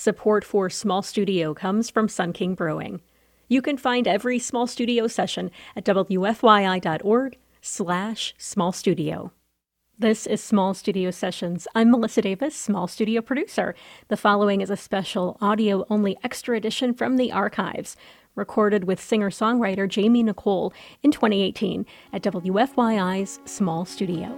Support for Small Studio comes from Sun King Brewing. You can find every Small Studio session at wfyi.org/smallstudio. This is Small Studio Sessions. I'm Melissa Davis, Small Studio producer. The following is a special audio-only extra edition from the archives, recorded with singer-songwriter Jamie Nicole in 2018 at WFYI's Small Studio.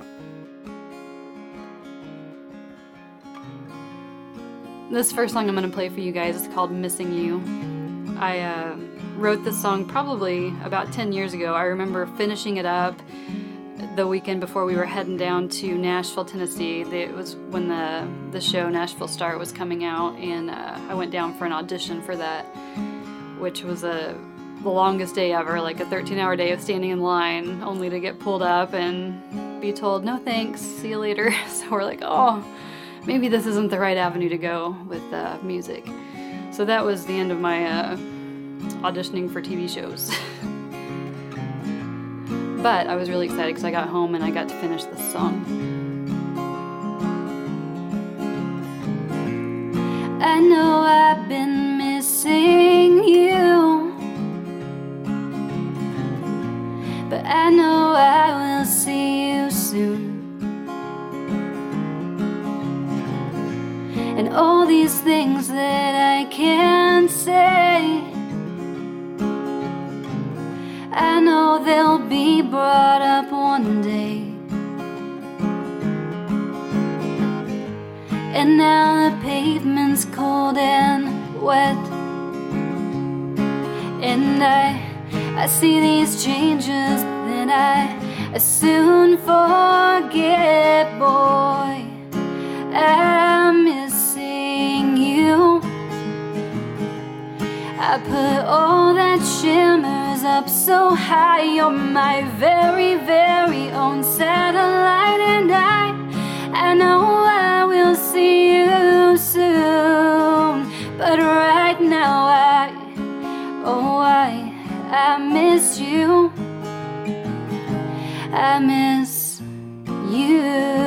This first song I'm going to play for you guys is called Missing You. I wrote this song probably about 10 years ago. I remember finishing it up the weekend before we were heading down to Nashville, Tennessee. It was when the show Nashville Star was coming out, and I went down for an audition for that, which was the longest day ever, like a 13-hour day of standing in line, only to get pulled up and be told, no thanks, see you later. So we're like, oh, maybe this isn't the right avenue to go with music. So that was the end of my auditioning for TV shows. But I was really excited because I got home and I got to finish this song. I know I've been missing you, but I know I will see you soon. And all these things that I can't say, I know they'll be brought up one day. And now the pavement's cold and wet, and I see these changes that I soon forget. Boy, I'm missing you. I put all that shimmers up so high. You're my very, very own satellite, and I know I will see you soon. But right now I miss you. I miss you.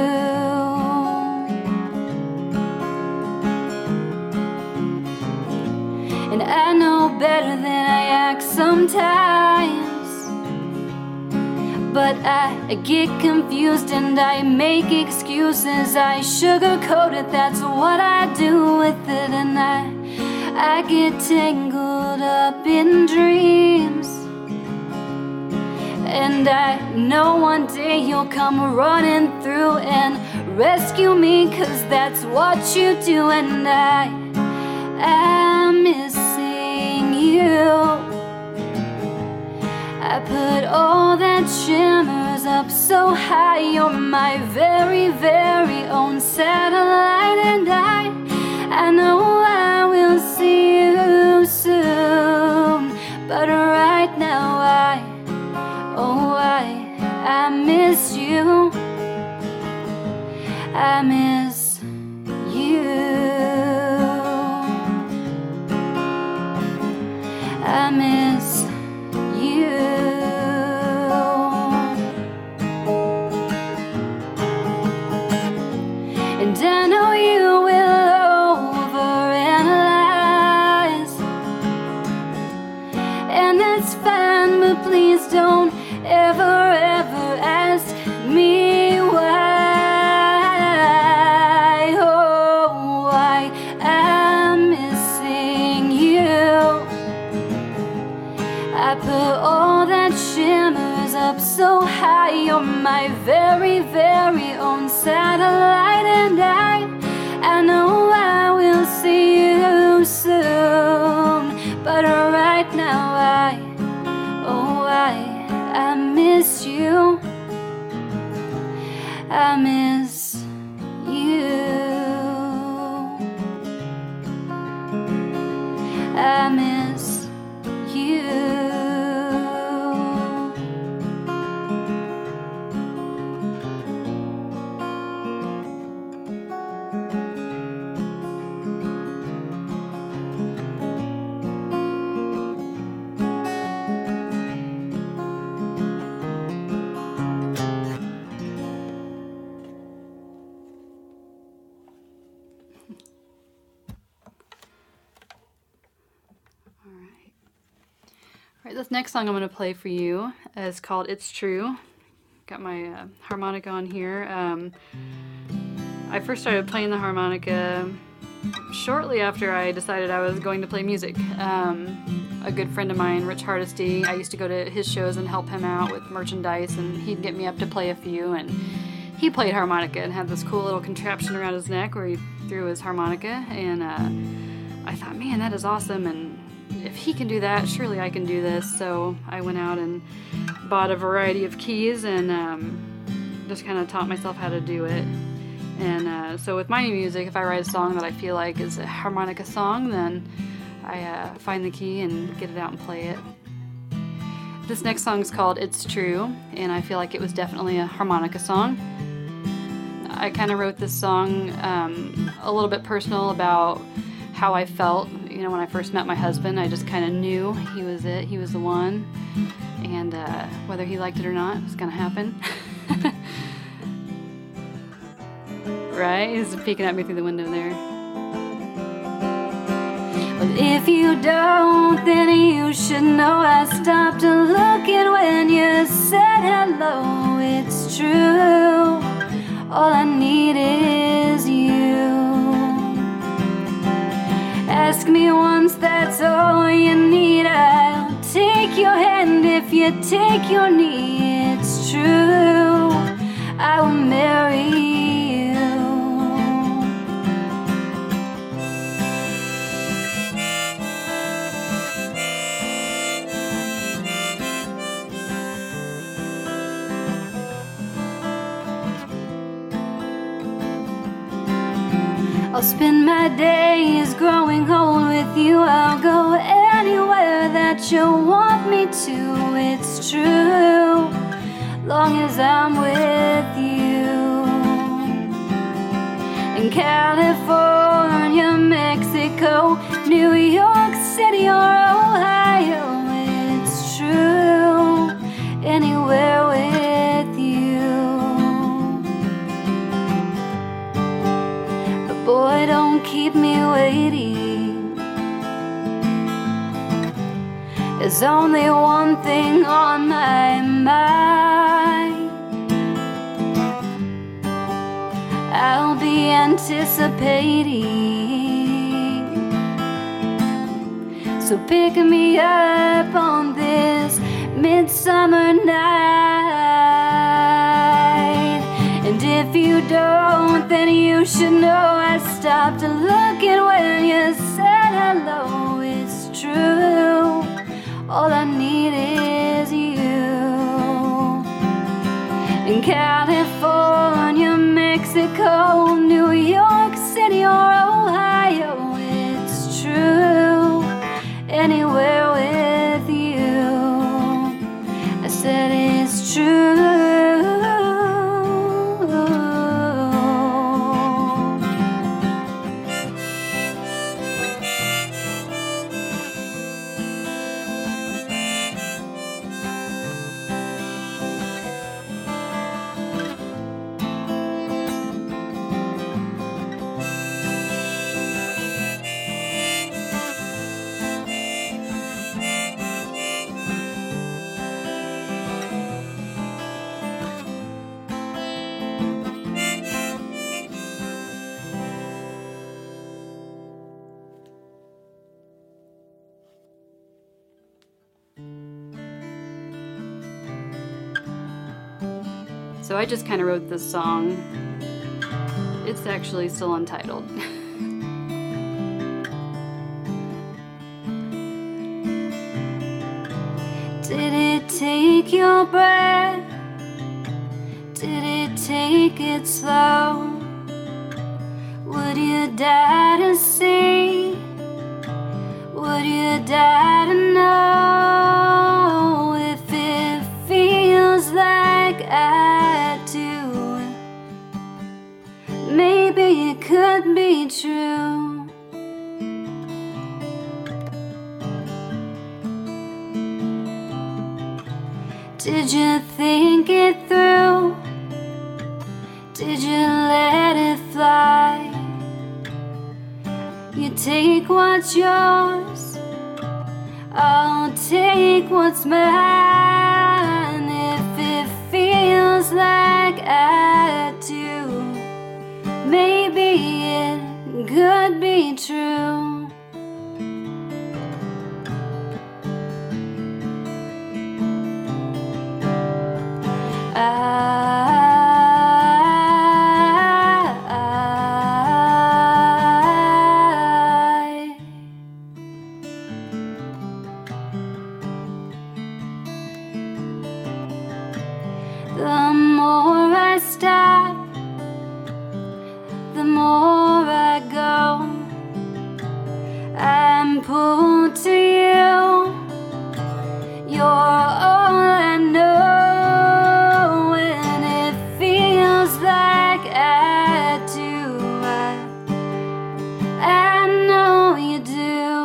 And I know better than I act sometimes, but I get confused and I make excuses. I sugarcoat it, that's what I do with it. And I get tangled up in dreams, and I know one day you'll come running through and rescue me, 'cause that's what you do. And I'm missing you. I put all that shimmers up so high. You're my very, very own satellite, and I know I will see you soon. But right now I miss you. I miss you. I miss you. And I know you will overanalyze, and that's fine, but please don't ever, ever ask me why. Oh, why I'm missing you. I put all that shimmers up so high. You're my very, very own satellite, and I know I will see you soon. But right now I miss you. I miss you. I miss you. All right, this next song I'm going to play for you is called It's True. Got my harmonica on here. I first started playing the harmonica shortly after I decided I was going to play music. A good friend of mine, Rich Hardesty, I used to go to his shows and help him out with merchandise, and he'd get me up to play a few, and he played harmonica and had this cool little contraption around his neck where he threw his harmonica, and I thought, man, that is awesome, and if he can do that, surely I can do this. So I went out and bought a variety of keys and just kind of taught myself how to do it. And so with my new music, if I write a song that I feel like is a harmonica song, then I find the key and get it out and play it. This next song is called It's True, and I feel like it was definitely a harmonica song. I kind of wrote this song a little bit personal about how I felt. You know, when I first met my husband, I just kind of knew he was it, he was the one, and whether he liked it or not, it was going to happen. Right? He's peeking at me through the window there. But if you don't, then you should know I stopped looking when you said hello. It's true, all I need is you. Ask me once, that's all you need. I'll take your hand if you take your knee. It's true, I will marry you. I'll spend my days growing old with you. I'll go anywhere that you want me to. It's true, long as I'm with you. In California, Mexico, New York City, or Ohio, it's true, anywhere with you. But boy, don't keep me waiting. There's only one thing on my mind. I'll be anticipating. So pick me up on this midsummer night. And if you don't, then you should know I stopped looking when you said hello. It's true, all I need is you. In California, Mexico, New York City, or Ohio, it's true, anywhere with you. I said it's true. So I just kind of wrote this song. It's actually still untitled. Did it take your breath? Did it take it slow? Would you die to see? Would you die to know if it feels like I do? Maybe it could be true. Did you think it through? Did you let it fly? You take what's yours, I'll take what's mine if it feels like I do. Maybe it could be true. The more I stop, the more I go. I'm pulled to you. You're all I know, and it feels like I do. I know you do.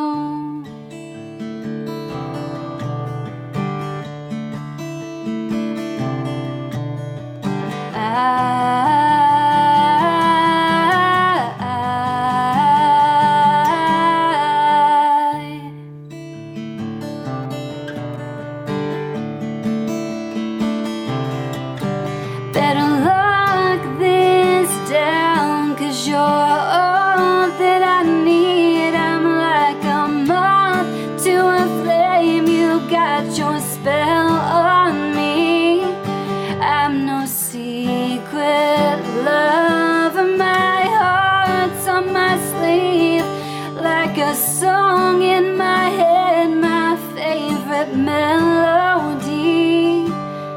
Better lock this down, 'cause you're all that I need. I'm like a moth to a flame. You got your spell on me. I'm no secret lover. My heart's on my sleeve, like a song in my head, my favorite melody.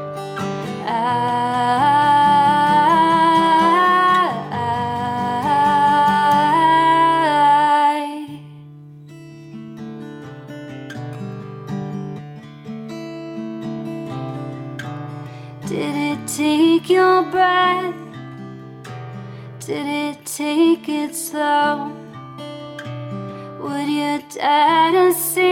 Did it take your breath? Did it take it slow? Would you die to see